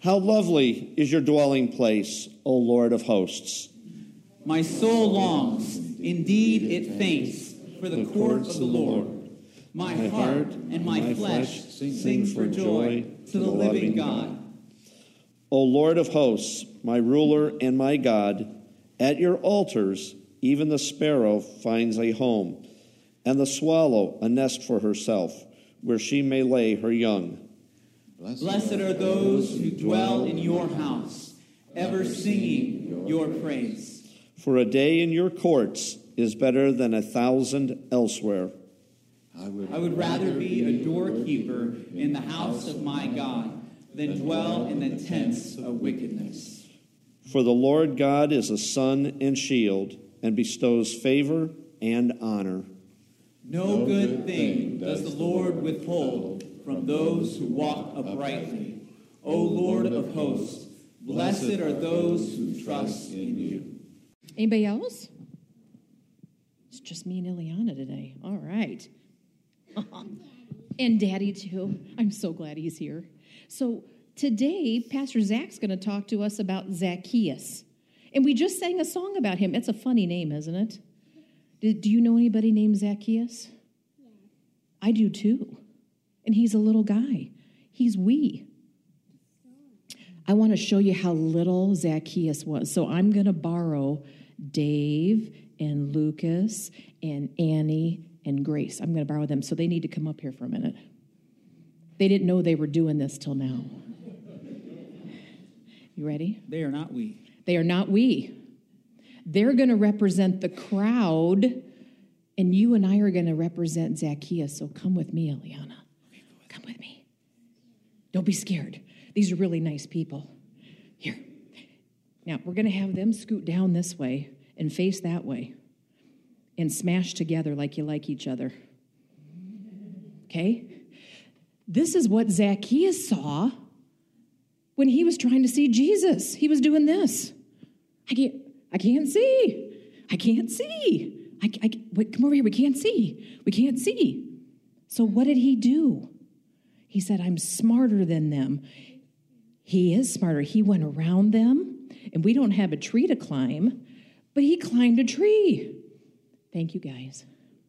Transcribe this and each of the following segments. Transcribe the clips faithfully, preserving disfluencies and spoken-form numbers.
How lovely is your dwelling place, O Lord of hosts. My soul longs, indeed it faints, for the court of the Lord. My heart and my flesh sing for joy to the living God. O Lord of hosts, my ruler and my God, at your altars even the sparrow finds a home, and the swallow a nest for herself, where she may lay her young. Blessed are those who dwell in your house, ever singing your praise. For a day in your courts is better than a thousand elsewhere. I would, I would rather be a doorkeeper in the house of my God than dwell in the tents of wickedness. For the Lord God is a sun and shield, and bestows favor and honor. No good thing does the Lord withhold from those who walk uprightly. O Lord of hosts, blessed are those who trust in you. Anybody else? It's just me and Ileana today. All right. And Daddy, too. I'm so glad he's here. So today, Pastor Zach's going to talk to us about Zacchaeus. And we just sang a song about him. It's a funny name, isn't it? Do, do you know anybody named Zacchaeus? Yeah. I do, too. And he's a little guy. He's wee. I want to show you how little Zacchaeus was. So I'm going to borrow Dave and Lucas and Annie and Grace. I'm going to borrow them, so they need to come up here for a minute. They didn't know they were doing this till now. You ready? They are not we. They are not we. They're going to represent the crowd, and you and I are going to represent Zacchaeus. So come with me, Eliana. Come with me. Don't be scared. These are really nice people. Here. Now, we're going to have them scoot down this way and face that way and smash together like you like each other. Okay? This is what Zacchaeus saw when he was trying to see Jesus. He was doing this. I can't, I can't see. I can't see. I, I, wait, come over here. We can't see. We can't see. So what did he do? He said, I'm smarter than them. He is smarter. He went around them, and we don't have a tree to climb, but he climbed a tree. Thank you, guys.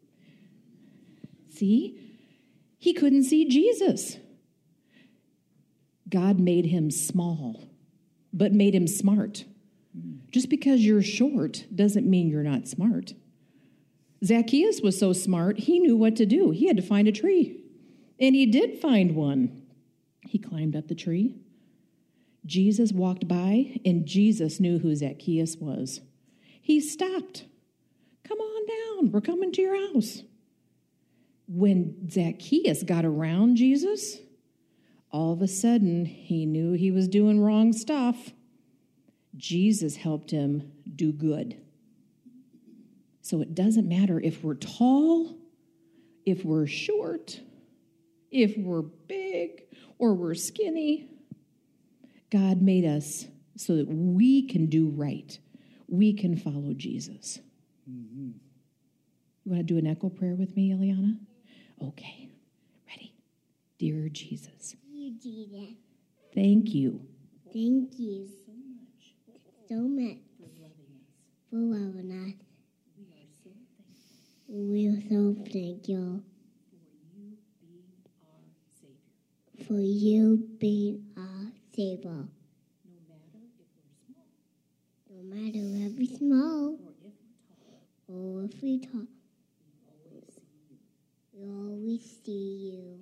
See? He couldn't see Jesus. God made him small, but made him smart. Just because you're short doesn't mean you're not smart. Zacchaeus was so smart, he knew what to do. He had to find a tree. And he did find one. He climbed up the tree. Jesus walked by, and Jesus knew who Zacchaeus was. He stopped. Come on down. We're coming to your house. When Zacchaeus got around Jesus, all of a sudden, he knew he was doing wrong stuff. Jesus helped him do good. So it doesn't matter if we're tall, if we're short, if we're big, or we're skinny. God made us so that we can do right. We can follow Jesus. Mm-hmm. You want to do an echo prayer with me, Eliana? Okay. Ready? Dear Jesus. Dear Jesus. Thank you. Thank you so much for loving us. We are so thankful for you being our Savior. No matter if we're small or if we're tall, we always see you.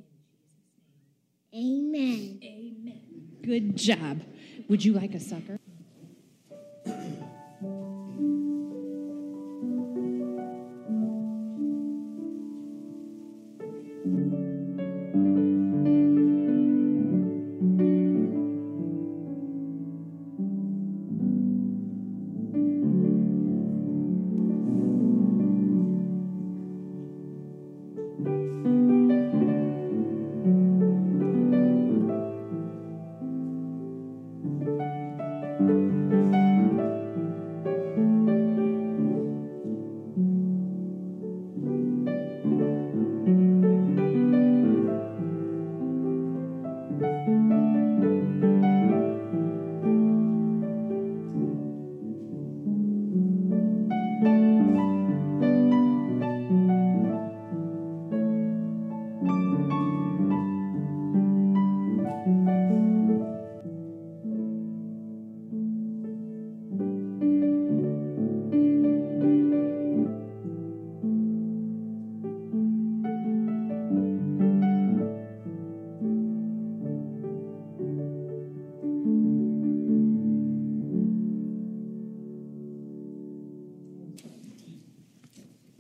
Amen. Amen. Good job. Would you like a sucker?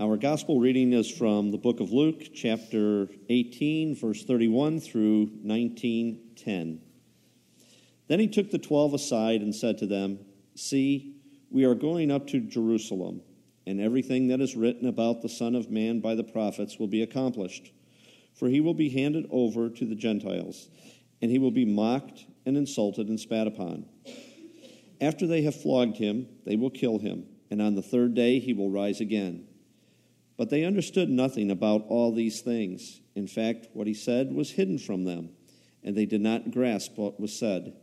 Our gospel reading is from the book of Luke, chapter eighteen, verse thirty-one through nineteen ten. Then he took the twelve aside and said to them, "See, we are going up to Jerusalem, and everything that is written about the Son of Man by the prophets will be accomplished. For he will be handed over to the Gentiles, and he will be mocked and insulted and spat upon. After they have flogged him, they will kill him, and on the third day he will rise again." But they understood nothing about all these things. In fact, what he said was hidden from them, and they did not grasp what was said.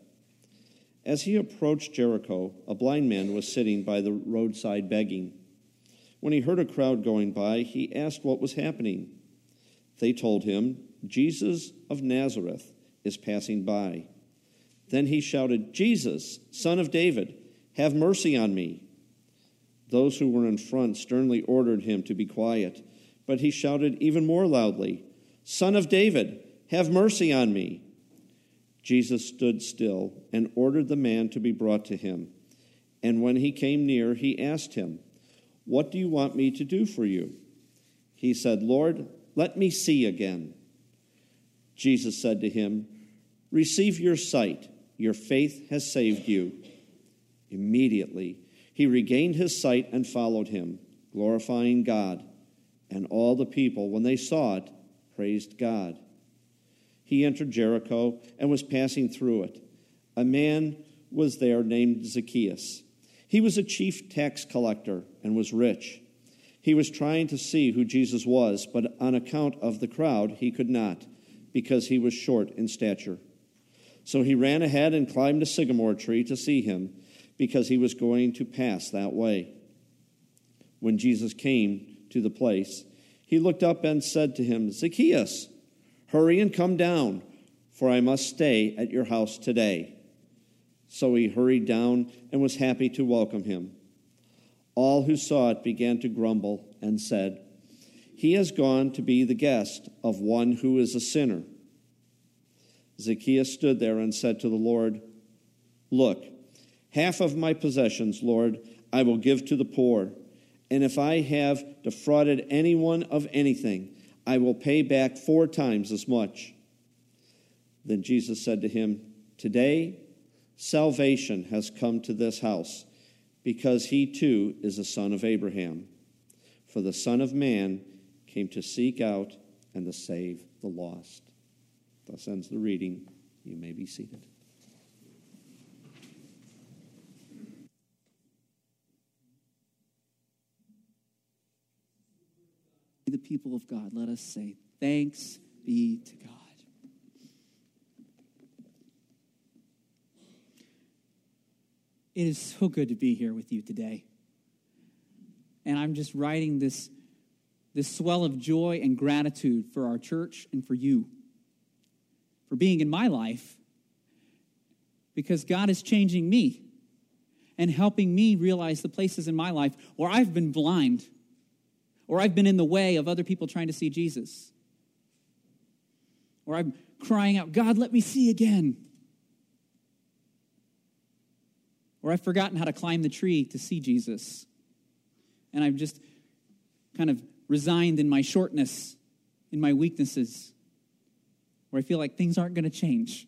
As he approached Jericho, a blind man was sitting by the roadside begging. When he heard a crowd going by, he asked what was happening. They told him, "Jesus of Nazareth is passing by." Then he shouted, "Jesus, Son of David, have mercy on me." Those who were in front sternly ordered him to be quiet, but he shouted even more loudly, "Son of David, have mercy on me." Jesus stood still and ordered the man to be brought to him. And when he came near, he asked him, "What do you want me to do for you?" He said, "Lord, let me see again." Jesus said to him, "Receive your sight. Your faith has saved you." Immediately, he regained his sight and followed him, glorifying God. And all the people, when they saw it, praised God. He entered Jericho and was passing through it. A man was there named Zacchaeus. He was a chief tax collector and was rich. He was trying to see who Jesus was, but on account of the crowd, he could not, because he was short in stature. So he ran ahead and climbed a sycamore tree to see him, because he was going to pass that way. When Jesus came to the place, he looked up and said to him, "Zacchaeus, hurry and come down, for I must stay at your house today." So he hurried down and was happy to welcome him. All who saw it began to grumble and said, "He has gone to be the guest of one who is a sinner." Zacchaeus stood there and said to the Lord, "Look, half of my possessions, Lord, I will give to the poor, and if I have defrauded anyone of anything, I will pay back four times as much." Then Jesus said to him, "Today salvation has come to this house, because he too is a son of Abraham. For the Son of Man came to seek out and to save the lost." Thus ends the reading. You may be seated. The people of God, let us say, thanks be to God. It is so good to be here with you today. And I'm just writing this, this swell of joy and gratitude for our church and for you, for being in my life, because God is changing me and helping me realize the places in my life where I've been blind, or I've been in the way of other people trying to see Jesus. Or I'm crying out, "God, let me see again." Or I've forgotten how to climb the tree to see Jesus. And I've just kind of resigned in my shortness, in my weaknesses, where I feel like things aren't going to change.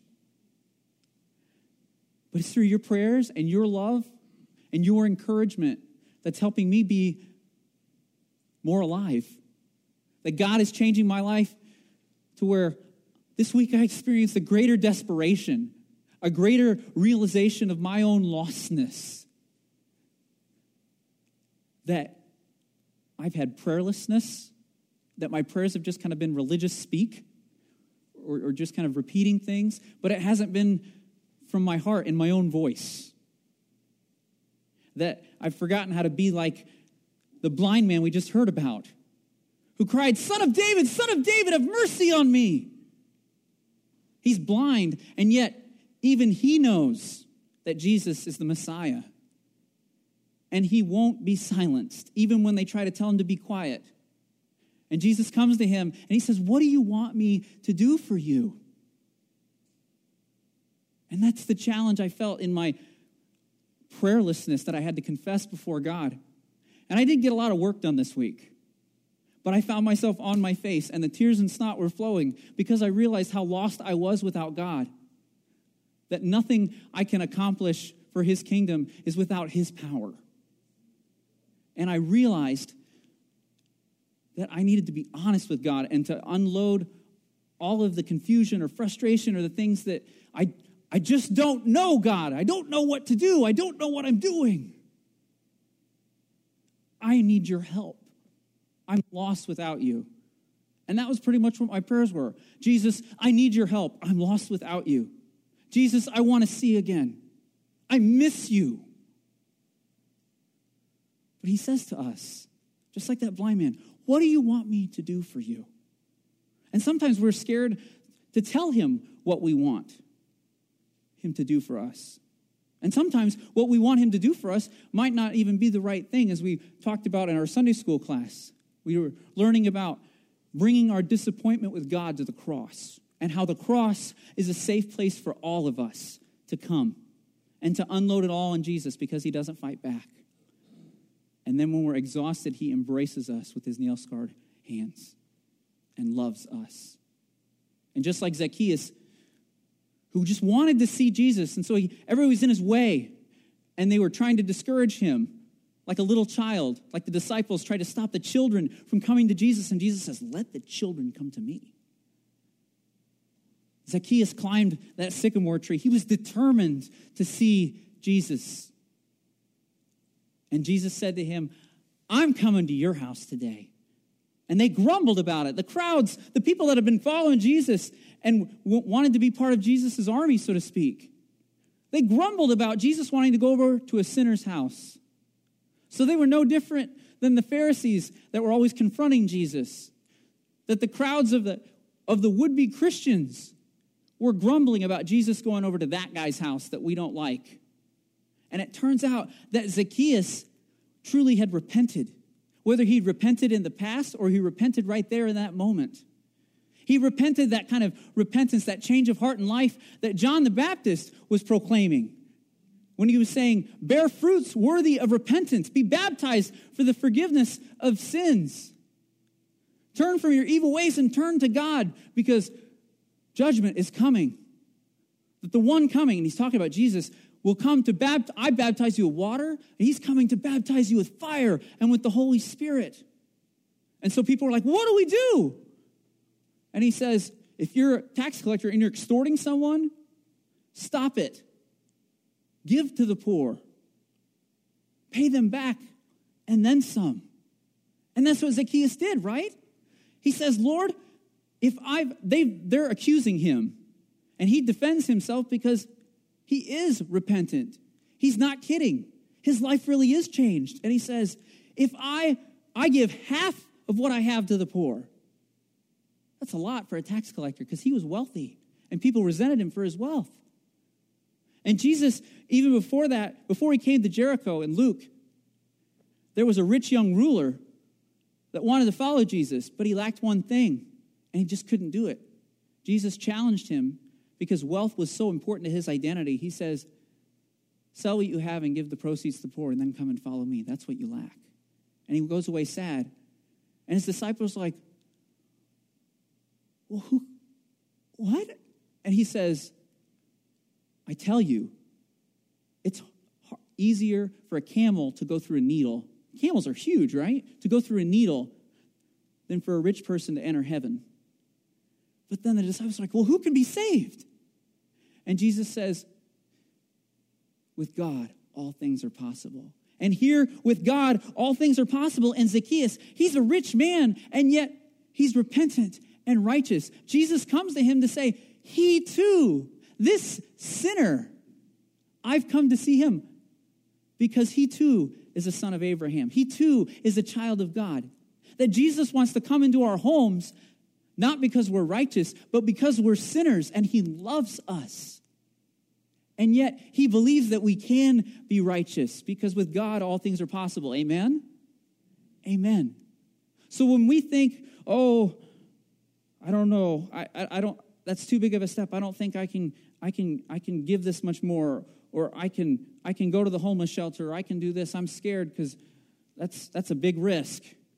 But it's through your prayers and your love and your encouragement that's helping me be more alive. That God is changing my life to where this week I experienced a greater desperation, a greater realization of my own lostness. That I've had prayerlessness, that my prayers have just kind of been religious speak, or, or just kind of repeating things, but it hasn't been from my heart in my own voice. That I've forgotten how to be like the blind man we just heard about, who cried, "Son of David, Son of David, have mercy on me." He's blind, and yet even he knows that Jesus is the Messiah. And he won't be silenced, even when they try to tell him to be quiet. And Jesus comes to him, and he says, "What do you want me to do for you?" And that's the challenge I felt in my prayerlessness that I had to confess before God. And I did get a lot of work done this week. But I found myself on my face, and the tears and snot were flowing because I realized how lost I was without God. That nothing I can accomplish for his kingdom is without his power. And I realized that I needed to be honest with God and to unload all of the confusion or frustration or the things that I, I just don't know, God. I don't know what to do. I don't know what I'm doing. I need your help. I'm lost without you. And that was pretty much what my prayers were. Jesus, I need your help. I'm lost without you. Jesus, I want to see again. I miss you. But he says to us, just like that blind man, what do you want me to do for you? And sometimes we're scared to tell him what we want him to do for us. And sometimes what we want him to do for us might not even be the right thing, as we talked about in our Sunday school class. We were learning about bringing our disappointment with God to the cross and how the cross is a safe place for all of us to come and to unload it all on Jesus because he doesn't fight back. And then when we're exhausted, he embraces us with his nail-scarred hands and loves us. And just like Zacchaeus, who just wanted to see Jesus, and so he, everybody was in his way, and they were trying to discourage him like a little child, like the disciples tried to stop the children from coming to Jesus, and Jesus says, let the children come to me. Zacchaeus climbed that sycamore tree. He was determined to see Jesus. And Jesus said to him, I'm coming to your house today. And they grumbled about it. The crowds, the people that have been following Jesus and w- wanted to be part of Jesus' army, so to speak, they grumbled about Jesus wanting to go over to a sinner's house. So they were no different than the Pharisees that were always confronting Jesus. That the crowds of the, of the would-be Christians were grumbling about Jesus going over to that guy's house that we don't like. And it turns out that Zacchaeus truly had repented. Whether he repented in the past or he repented right there in that moment. He repented that kind of repentance, that change of heart and life that John the Baptist was proclaiming. When he was saying, bear fruits worthy of repentance. Be baptized for the forgiveness of sins. Turn from your evil ways and turn to God because judgment is coming. That the one coming, and he's talking about Jesus, will come to baptize. I baptize you with water, and he's coming to baptize you with fire and with the Holy Spirit. And so people are like, what do we do? And he says, if you're a tax collector and you're extorting someone, stop it. Give to the poor. Pay them back, and then some. And that's what Zacchaeus did, right? He says, Lord, if I've, they, they're accusing him, and he defends himself because he is repentant. He's not kidding. His life really is changed. And he says, if I, I give half of what I have to the poor, that's a lot for a tax collector because he was wealthy and people resented him for his wealth. And Jesus, even before that, before he came to Jericho in Luke, there was a rich young ruler that wanted to follow Jesus, but he lacked one thing, and he just couldn't do it. Jesus challenged him because wealth was so important to his identity. He says, sell what you have and give the proceeds to the poor, and then come and follow me. That's what you lack. And he goes away sad. And his disciples are like, well, who, what? And he says, I tell you, it's easier for a camel to go through a needle. Camels are huge, right? To go through a needle than for a rich person to enter heaven. But then the disciples are like, well, who can be saved? And Jesus says, with God, all things are possible. And here, with God, all things are possible. And Zacchaeus, he's a rich man, and yet he's repentant and righteous. Jesus comes to him to say, he too, this sinner, I've come to see him because he too is a son of Abraham. He too is a child of God. That Jesus wants to come into our homes, not because we're righteous, but because we're sinners, and he loves us. And yet, he believes that we can be righteous, because with God, all things are possible. Amen? Amen. So when we think, oh, I don't know, I, I, I don't, that's too big of a step. I don't think I can, I can, I can give this much more, or I can, I can go to the homeless shelter, or I can do this. I'm scared because that's, that's a big risk.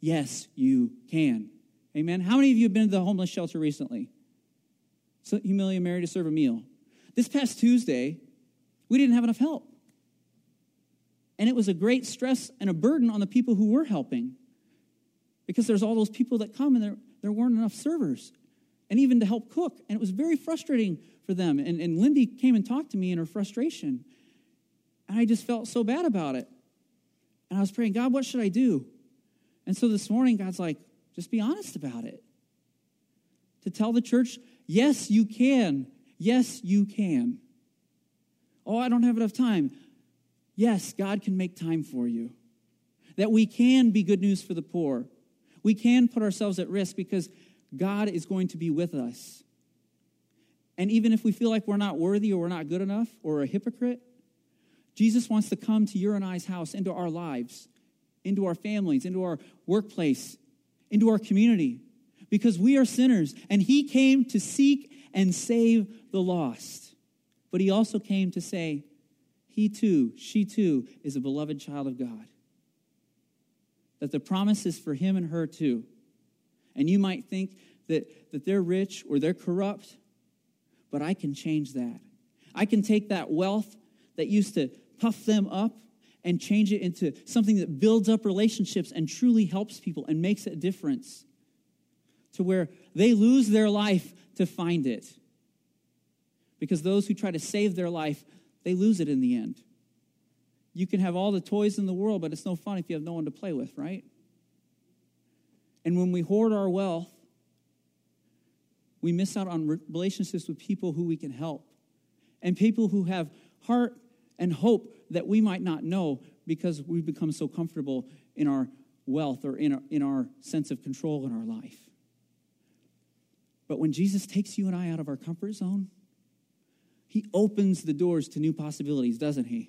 Yes, you can. Amen. How many of you have been to the homeless shelter recently? So, Humility Mary to serve a meal. This past Tuesday, we didn't have enough help. And it was a great stress and a burden on the people who were helping. Because there's all those people that come and there, there weren't enough servers. And even to help cook. And it was very frustrating for them. And, and Lindy came and talked to me in her frustration. And I just felt so bad about it. And I was praying, God, what should I do? And so this morning, God's like, just be honest about it. To tell the church, yes, you can. Yes, you can. Oh, I don't have enough time. Yes, God can make time for you. That we can be good news for the poor. We can put ourselves at risk because God is going to be with us. And even if we feel like we're not worthy or we're not good enough or a hypocrite, Jesus wants to come to your and I's house, into our lives, into our families, into our workplace, into our community, because we are sinners, and he came to seek and save the lost. But he also came to say, he too, she too, is a beloved child of God. That the promise is for him and her too. And you might think that, that they're rich or they're corrupt, but I can change that. I can take that wealth that used to puff them up and change it into something that builds up relationships and truly helps people and makes a difference, to where they lose their life to find it. Because those who try to save their life, they lose it in the end. You can have all the toys in the world, but it's no fun if you have no one to play with, right? And when we hoard our wealth, we miss out on relationships with people who we can help, and people who have heart and hope that we might not know because we've become so comfortable in our wealth or in our, in our sense of control in our life. But when Jesus takes you and I out of our comfort zone, he opens the doors to new possibilities, doesn't he?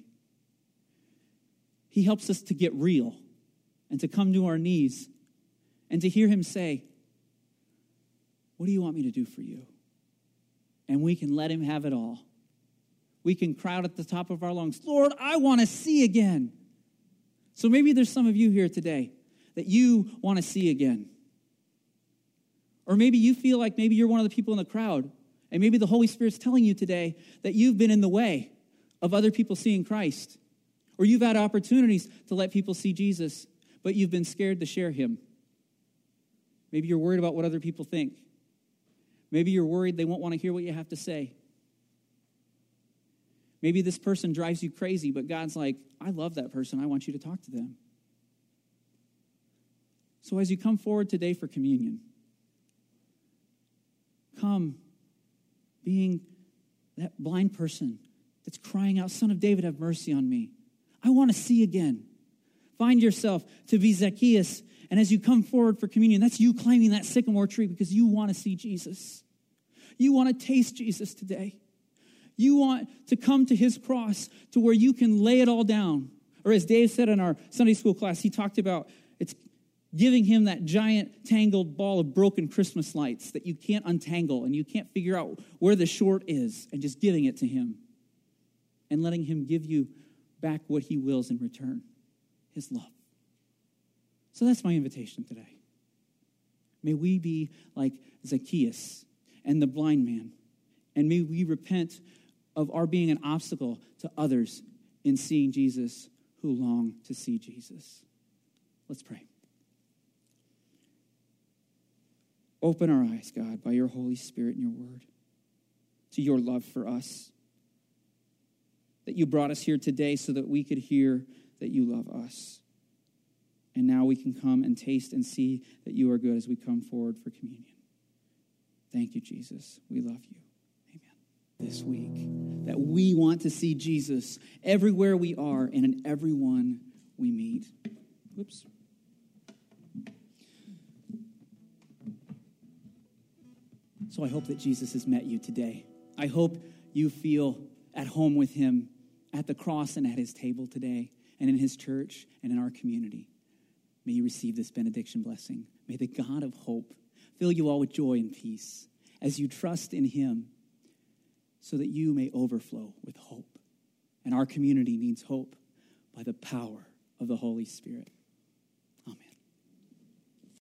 He helps us to get real and to come to our knees and to hear him say, what do you want me to do for you? And we can let him have it all. We can crowd at the top of our lungs, Lord, I want to see again. So maybe there's some of you here today that you want to see again. Or maybe you feel like maybe you're one of the people in the crowd, and maybe the Holy Spirit's telling you today that you've been in the way of other people seeing Christ. Or you've had opportunities to let people see Jesus, but you've been scared to share him. Maybe you're worried about what other people think. Maybe you're worried they won't want to hear what you have to say. Maybe this person drives you crazy, but God's like, I love that person. I want you to talk to them. So as you come forward today for communion, come being that blind person that's crying out, Son of David, have mercy on me. I want to see again. Find yourself to be Zacchaeus. And as you come forward for communion, that's you climbing that sycamore tree because you want to see Jesus. You want to taste Jesus today. You want to come to his cross to where you can lay it all down. Or as Dave said in our Sunday school class, he talked about it's giving him that giant tangled ball of broken Christmas lights that you can't untangle and you can't figure out where the short is, and just giving it to him and letting him give you back what he wills in return, his love. So that's my invitation today. May we be like Zacchaeus and the blind man, and may we repent of our being an obstacle to others in seeing Jesus who long to see Jesus. Let's pray. Open our eyes, God, by your Holy Spirit and your word, to your love for us, that you brought us here today so that we could hear that you love us. And now we can come and taste and see that you are good as we come forward for communion. Thank you, Jesus. We love you. This week, that we want to see Jesus everywhere we are and in everyone we meet. Whoops. So I hope that Jesus has met you today. I hope you feel at home with him at the cross and at his table today and in his church and in our community. May you receive this benediction blessing. May the God of hope fill you all with joy and peace as you trust in him, so that you may overflow with hope. And our community needs hope by the power of the Holy Spirit.